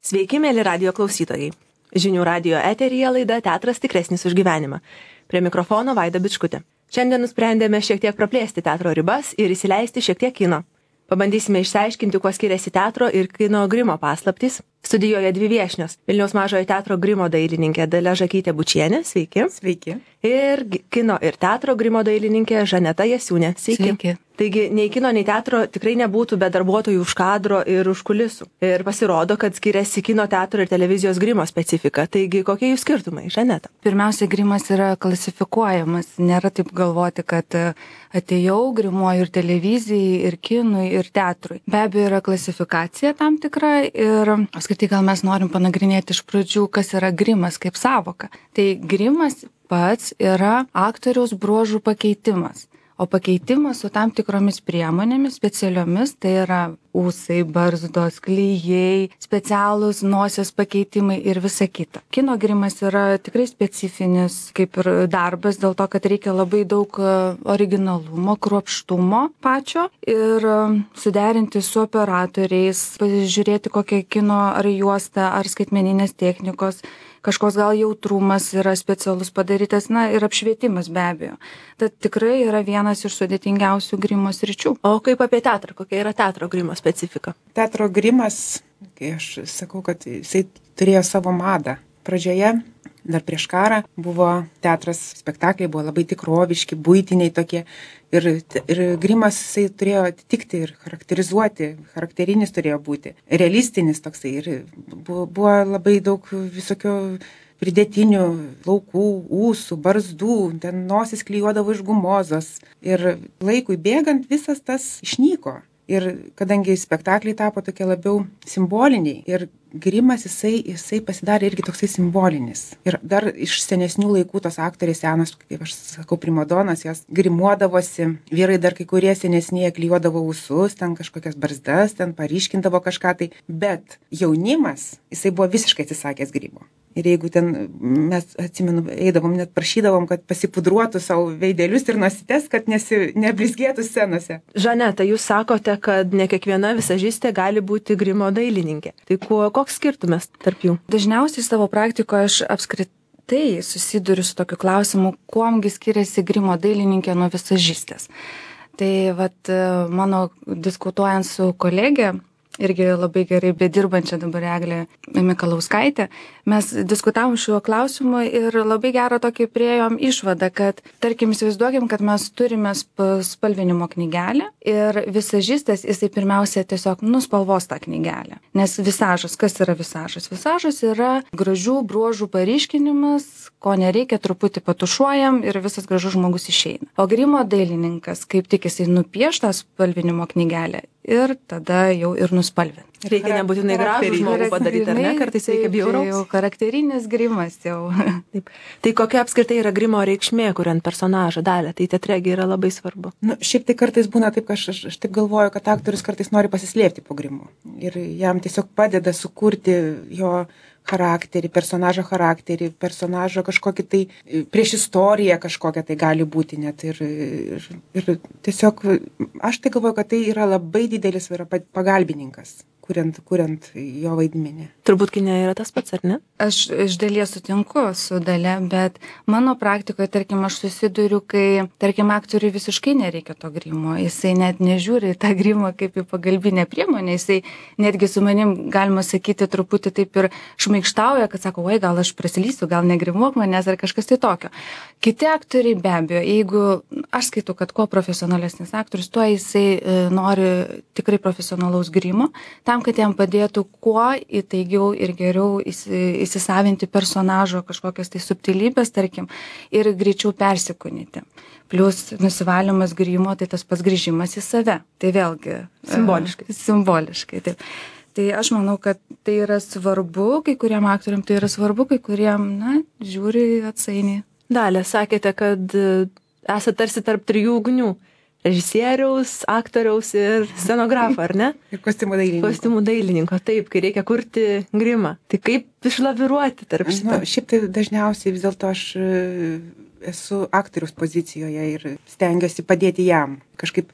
Sveiki, mėly radijo klausytojai. Žinių radijo eteryje laida Teatras tikresnis už gyvenimą. Prie mikrofono Vaida Bičkutė. Šiandien nusprendėme šiek tiek praplėsti teatro ribas ir įsileisti šiek tiek kino. Pabandysime išsiaiškinti, kuo skiriasi teatro ir kino grimo paslaptys. Studijoje dvi viešnios. Vilniaus Mažojo teatro grimo dailininkė Dalia Žakytė-Bučienė. Sveiki. Sveiki. Ir kino ir teatro grimo dailininkė Žaneta Jasiūnė. Sveiki. Taigi, nei kino, nei teatro tikrai nebūtų be darbuotojų už kadro ir už kulisų. Ir pasirodo, kad skiriasi kino, teatro ir televizijos grimo specifika. Taigi, kokie jų skirtumai, Žaneta? Pirmiausia, grimas yra klasifikuojamas. Nėra taip galvoti, kad atėjau, grimuoju ir televizijai, ir kinui, ir teatrui. Be abejo, yra klasifikacija tam tikra ir apskritai gal mes norim panagrinėti iš pradžių, kas yra grimas kaip savoka. Tai grimas pats yra aktoriaus bruožų pakeitimas. O pakeitimas su tam tikromis priemonėmis specialiomis, tai yra ūsai, barzdos, klijai, specialūs nosies pakeitimai ir visa kita. Kino grimas yra tikrai specifinis kaip ir darbas, dėl to, kad reikia labai daug originalumo, kruopštumo pačio ir suderinti su operatoriais, pasižiūrėti kokią kino ar juostą ar skaitmeninės technikos. Kažkoks gal jautrumas yra specialus padarytas, na ir apšvietimas be abejo. Tad tikrai yra vienas iš sudėtingiausių grimo sričių. O kaip apie teatrą? Kokia yra teatro grimo specifika? Teatro grimas, kai aš sakau, kad jisai turėjo savo madą. Pradžioje, dar prieš karą, buvo teatras, spektakliai buvo labai tikroviški, buitiniai tokie. Ir grimas jisai turėjo atitikti ir charakterizuoti, charakterinis turėjo būti, realistinis toksai. Ir buvo labai daug visokio pridėtinių laukų, ūsų, barzdų, ten nosis klijuodavo iš gumozos. Ir laikui bėgant visas tas išnyko. Ir kadangi spektakliai tapo tokie labiau simboliniai ir grimas jisai pasidarė irgi toksai simbolinis. Ir dar iš senesnių laikų tos aktorės senos, kaip aš sakau, primadonas, jos grimuodavosi. Vyrai dar kai kurie senesnieji klijuodavo ūsus, ten kažkokias barzdas, ten paryškindavo kažką tai. Bet jaunimas, jisai buvo visiškai atsisakęs grimo. Ir jeigu ten mes, atsimenu, eidavom, net prašydavom, kad pasipudruotų savo veidelius ir nosites, kad neblizgėtų scenose. Žaneta, jūs sakote, kad ne kiekviena visažistė gali būti grimo dailininkė. Tai koks skirtumas tarp jų? Dažniausiai savo praktikoje aš apskritai susiduriu su tokiu klausimu, kuomgi skiriasi grimo dailininkė nuo visažistės. Tai vat mano diskutuojant su kolegė, irgi labai gerai bedirbančią dabar Eglė Mikalauskaitė, mes diskutavom šiuo klausimu ir labai gerą tokį priėjom išvadą, kad, tarkim, įsivaizduokim, kad mes turime spalvinimo knygelę ir visažistas, jisai pirmiausia tiesiog nuspalvos tą knygelę. Nes visažas, kas yra visažas? Visažas yra gražių bruožų paryškinimas, ko nereikia, truputį patušuojam ir visas gražus žmogus išeina. O grimo dailininkas, kaip tik jisai nupieš tą spalvinimo knygelę ir tada jau ir nuspalvina. Reikia nebūtinai gražų žmogų padaryti, ar ne? Kartais reikia bjauraus. Jau charakterinis grimas jau. Taip. Tai kokia apskritai yra grimo reikšmė, kuriant personažą Dalia? Tai teatregi yra labai svarbu. Šiaip tai kartais būna taip, kad aš taip galvoju, kad aktorius kartais nori pasislėpti po grimu. Ir jam tiesiog padeda sukurti jo charakterį, personažo kažkokį tai prieš istoriją kažkokią tai gali būti net. Ir tiesiog aš tai galvoju, kad tai yra labai didelis pagalbininkas, kuriant jo vaidmenį. Turbūt kine yra tas pats, ar ne? Aš iš dalies sutinku su Dalia, bet mano praktikoje, tarkim, aš susiduriu, kai, tarkim, aktoriui visiškai nereikia to grimo. Jisai net nežiūri tą grimą kaip į pagalbinę priemonę. Jisai netgi su manim, galima sakyti, truputį taip ir šmaikštauja, kad sako, oi, gal aš prasilysiu, gal negrimuok manęs ar kažkas tai tokio. Kiti aktoriai be abejo, jeigu aš skaitau, kad kuo profesionalesnis aktorius, tuo jisai nori tikrai profesionalaus grimo, tam, kad jam padėtų kuo įtaigiau ir geriau įsisavinti personažo kažkokias tai subtilybės, tarkim, ir greičiau persikūnyti. Plius nusivalymas grimo, tai tas pats grįžimas į save. Tai vėlgi simboliškai, taip. Tai aš manau, kad tai yra svarbu, kai kuriem aktoriam tai yra svarbu, kai kuriem, žiūri atsainiai. Dalia, sakėte, kad esate tarsi tarp trijų ugnių. Režisieriaus, aktoriaus ir scenografo, ar ne? Ir kostiumų dailininko. Kostiumų dailininko, taip, kai reikia kurti grimą. Tai kaip išlaviruoti tarp šito? Šiaip tai dažniausiai vis dėlto aš esu aktoriaus pozicijoje ir stengiuosi padėti jam. Kažkaip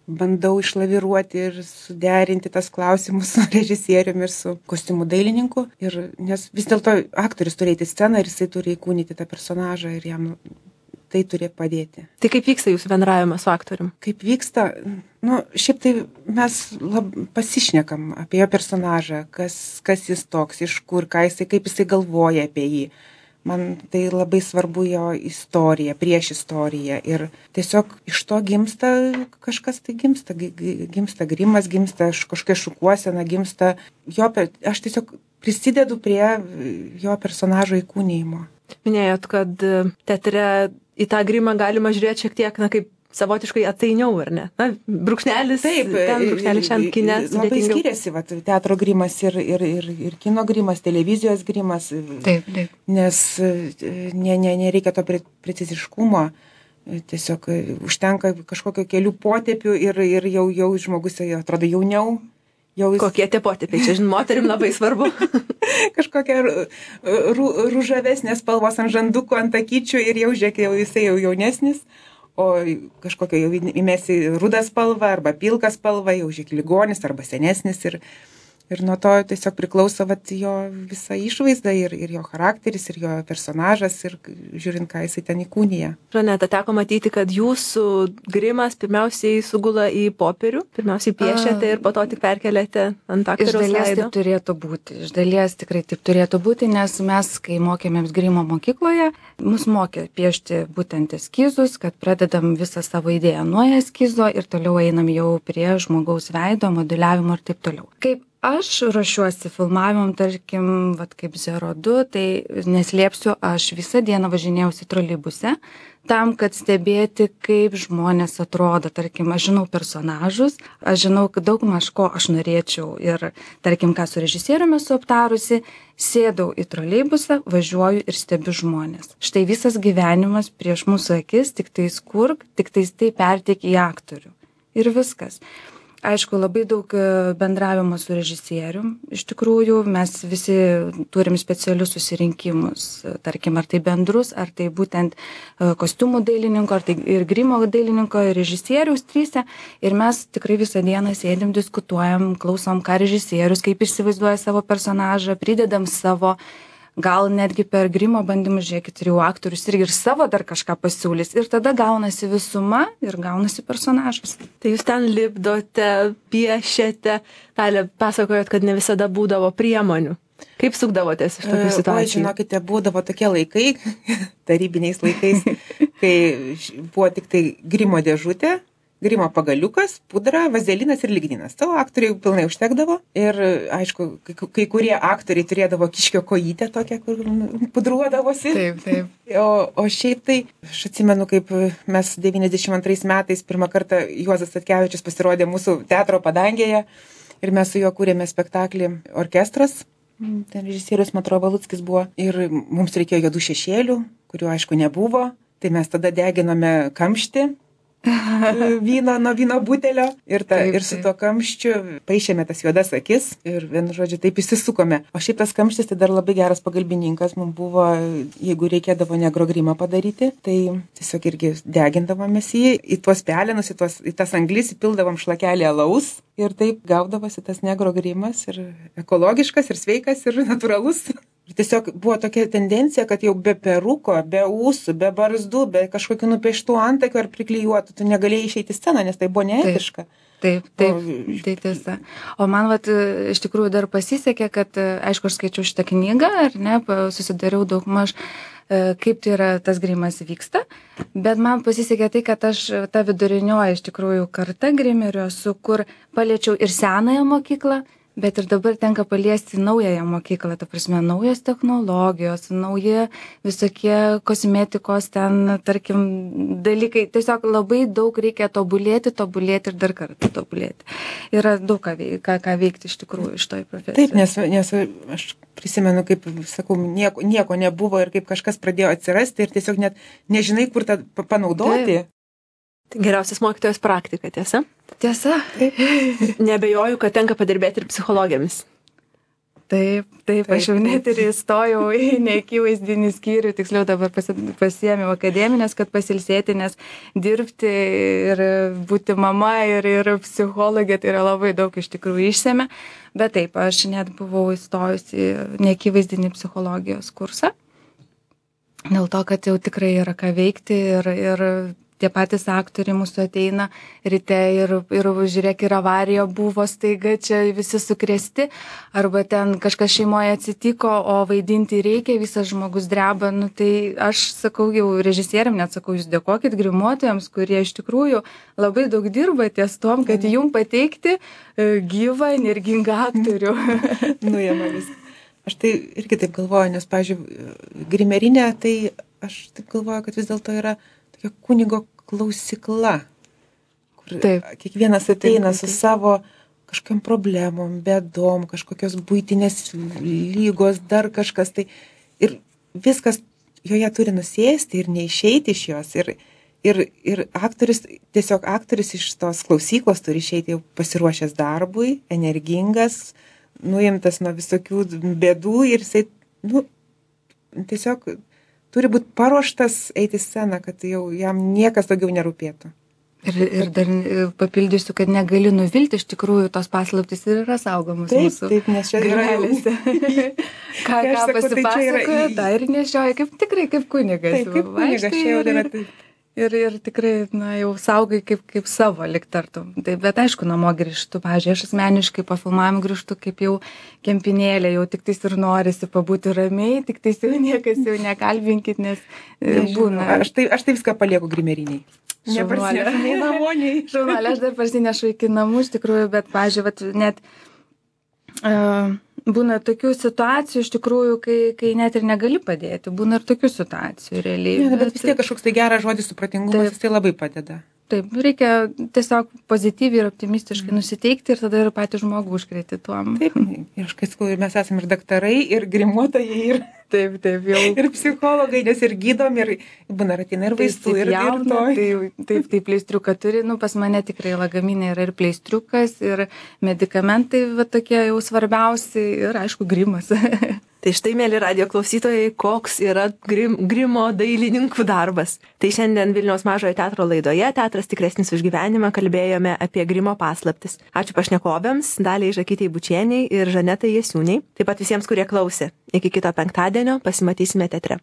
bandau išlaviruoti ir suderinti tas klausimus su režisieriumi ir su kostiumų dailininku. Nes vis dėlto aktorius turi eiti į sceną ir jisai turi įkūnyti tą personažą ir jam tai turi padėti. Tai kaip vyksta jūsų bendravimas su aktorium? Kaip vyksta, šiaip tai mes pasišnekam apie jo personažą, kas jis toks, iš kur, kaip jisai galvoja apie jį. Man tai labai svarbu jo istorija, prieš istoriją. Ir tiesiog iš to gimsta kažkas, tai gimsta grimas, gimsta kažkokia šukuosena, gimsta aš tiesiog prisidedu prie jo personažo įkūnijimo. Minėjot, kad teatre į tą grimą galima žiūrėti šiek tiek, kaip savotiškai atsainiau, ar ne? Brūkšnelis, taip, ten brūkšnelis šiandien kine. Labai skiriasi teatro grimas ir kino grimas, televizijos grimas. Taip. Nes nereikia to preciziškumo. Tiesiog užtenka kažkokio kelių potėpių ir jau žmogus atrodo jauniau. Kokie tie potėpiai? Čia, moterim labai svarbu. Kažkokia ružavesnės spalvos ant žandukų, ant akyčių ir jau žiūrėk, jisai jau jaunesnis. O kažkokio jau įmesi rudą spalvą arba pilką spalvą, jau žiūrėk ligonis arba senesnis ir nuo to tiesiog priklauso jo visa išvaizda ir jo charakteris ir jo personažas ir žiūrint, ką jisai ten įkūnija. Žaneta, teko matyti, kad jūsų grimas pirmiausiai sugula į popierių, pirmiausiai piešiate ir po to tik perkeliate ant aktoriaus veido. Iš dalies taip turėtų būti, iš dalies tikrai taip turėtų būti, nes mes, kai mokėmės grimo mokykloje, mus mokė piešti būtent eskizus, kad pradedam visą savo idėją nuo eskizo ir toliau einam jau prie žmogaus veido, moduliavimo ir taip toliau. Kaip aš ruošiuosi filmavimam, tarkim, kaip 02, tai neslėpsiu, aš visą dieną važinėjausi troleibuse, tam, kad stebėti, kaip žmonės atrodo. Tarkim, aš žinau personažus, aš žinau daugmaž ko aš norėčiau ir, tarkim, ką su režisieriumi esu aptarusi, sėdau į troleibusą, važiuoju ir stebiu žmonės. Štai visas gyvenimas prieš mūsų akis, tik tais kurk, tik tais tai perteik į aktorių. Ir viskas. Aišku, labai daug bendravimo su režisierium. Iš tikrųjų, mes visi turim specialius susirinkimus, tarkim, ar tai bendrus, ar tai būtent kostiumų dailininko, ar tai ir grimo dailininko, ir režisieriaus tryse. Ir mes tikrai visą dieną sėdim, diskutuojam, klausom, ką režisierius, kaip įsivaizduoja savo personažą, pridedam savo. Gal netgi per grimo bandymus, žiūrėkit, ir jau aktorius irgi ir savo dar kažką pasiūlys. Ir tada gaunasi visuma ir gaunasi personažas. Tai jūs ten lipdote, piešiate, Talė, pasakojot, kad ne visada būdavo priemonių. Kaip sukdavotės iš tokių situacijų? Žinokite, būdavo tokie laikai, tarybiniais laikais, kai buvo tik tai grimo dėžutė, grimo pagaliukas, pudra, vazelinas ir ligninas. Tavo aktoriai pilnai užtekdavo. Ir, aišku, kai kurie aktoriai turėdavo kiškio kojytę tokią, kur pudruodavosi. Taip. O šiaip tai, aš atsimenu, kaip mes 92 metais pirmą kartą Juozas Statkevičius pasirodė mūsų teatro padangėje ir mes su juo kūrėme spektaklį Orkestras. Ten režisierius Matro Valuckis buvo. Ir mums reikėjo juodų šešėlių, kurių, aišku, nebuvo. Tai mes tada deginome kamštį. Nuo vyno butelio ir su tuo kamščiu paišėme tas juodas akis ir vienu žodžiu taip įsisukome. O šiaip tas kamštis tai dar labai geras pagalbininkas mums buvo, jeigu reikėdavo negro grimą padaryti, tai tiesiog irgi degindavomės jį, į tuos pelenus, į tas anglis įpildavom šlakelį alaus ir taip gaudavosi tas negro grimas ir ekologiškas, ir sveikas, ir natūralus. Ir tiesiog buvo tokia tendencija, kad jau be peruko, be ūsų, be barzdų, be kažkokių nupieštų antakių ar priklijuotų, tu negalėjai išeiti į sceną, nes tai buvo neetiška. Taip, tai tiesa. O man iš tikrųjų dar pasisekė, kad, aišku, aš skaičiau šitą knygą, ar ne, susidariau daugmaž, kaip tai yra tas grimas vyksta, bet man pasisekė tai, kad aš ta vidurinioji iš tikrųjų karta grimerio esu, kur paliečiau ir senąją mokyklą, bet ir dabar tenka paliesti naująją mokyklą, ta prasme, naujos technologijos, nauji visokie kosmetikos ten, tarkim, dalykai. Tiesiog labai daug reikia tobulėti ir dar kartą tobulėti. Yra daug ką veikti iš tikrųjų iš toj profesijos. Taip, nes aš prisimenu, kaip, sakau, nieko nebuvo ir kaip kažkas pradėjo atsirasti ir tiesiog net nežinai, kur tą panaudoti. Taip. Geriausias mokytojas praktika, tiesa? Tiesa. Neabejoju, kad tenka padirbėti ir psichologėmis. Taip, aš jau net ir įstojau į neakivaizdinį skyrių, tiksliau dabar pasiėmiau akademinės, kad pasilsėti, nes dirbti ir būti mama ir psichologė, tai yra labai daug iš tikrųjų išsėmė. Bet taip, aš net buvau įstojusi į neakivaizdinį psichologijos kursą, dėl to, kad jau tikrai yra ką veikti ir tie patys aktoriai mūsų ateina ryte ir žiūrėk, ir avarija buvo staiga, čia visi sukrėsti, arba ten kažkas šeimoje atsitiko, o vaidinti reikia, visas žmogus dreba. Nu, tai aš sakau jau režisieriam, net sakau, jūs dėkokit grimuotojams, kurie iš tikrųjų labai daug dirba ties tom, kad jum pateikti gyvą, energingą aktorių. Nuėmalis. Aš tai irgi taip galvoju, nes, pavyzdžiui, grimerinė, tai aš taip galvoju, kad vis dėlto yra tokia kunigo klausykla, kur kiekvienas ateina su savo kažkokiam problemom, bėdom, kažkokios buitinės lygos, dar kažkas. Tai ir viskas joje turi nusėsti ir neišeiti iš jos. Ir aktorius, tiesiog aktorius iš tos klausyklos turi išeiti jau pasiruošęs darbui, energingas, nuimtas nuo visokių bėdų ir jisai, tiesiog turi būti paruoštas eiti į sceną, kad jau jam niekas daugiau nerūpėtų. Ir dar papildysiu, kad negali nuvilti, iš tikrųjų tos paslaptys ir yra saugomos mūsų. Taip, nes čia yra ką pasipasakoja, tą ir nešioja, tikrai kaip kunigas. Taip, kaip kunigas, čia jau yra taip. Ir tikrai, jau saugai kaip savo liktartum. Tai, bet aišku, namo grįžtu. Pavyzdžiui, aš asmeniškai po filmavimo grįžtu kaip jau kempinėlė, jau tik tais ir norisi pabūti ramiai, tik tais jau niekas jau nekalbinkit, nes būna. Aš tai viską palieku grimeriniai. Neparsinešu nei namo, nei. Žurnalė, aš dar parsinešu iki namų, iš tikrųjų, bet, pavyzdžiui, net būna tokių situacijų, iš tikrųjų, kai net ir negali padėti. Būna ir tokių situacijų realiai. Bet vis tiek kažkoks tai geras žodis supratingumas, jis tai labai padeda. Taip, reikia tiesiog pozityviai ir optimistiškai nusiteikti ir tada ir patį žmogų užkrėti tuom. Taip, ir aš kai sakau, mes esame ir daktarai, ir grimuotojai, ir taip, jau. Ir psichologai, nes ir gydom, ir būna ratina, ir vaistų, ir to. Taip, pleistriuką turi, pas mane tikrai lagaminė yra ir pleistriukas, ir medikamentai tokie jau svarbiausi, ir aišku, grimas. Tai štai, mėly radijo klausytojai, koks yra grimo dailininkų darbas. Tai šiandien Vilniaus Mažojo teatro laidoje Teatras tikresnis už gyvenimą kalbėjome apie grimo paslaptis. Ačiū pašnekovėms, Daliai Žakytei Bučieniai ir Žanetai Jasiūniai. Taip pat visiems, kurie klausė. Iki kito penktadienio pasimatysime teatre.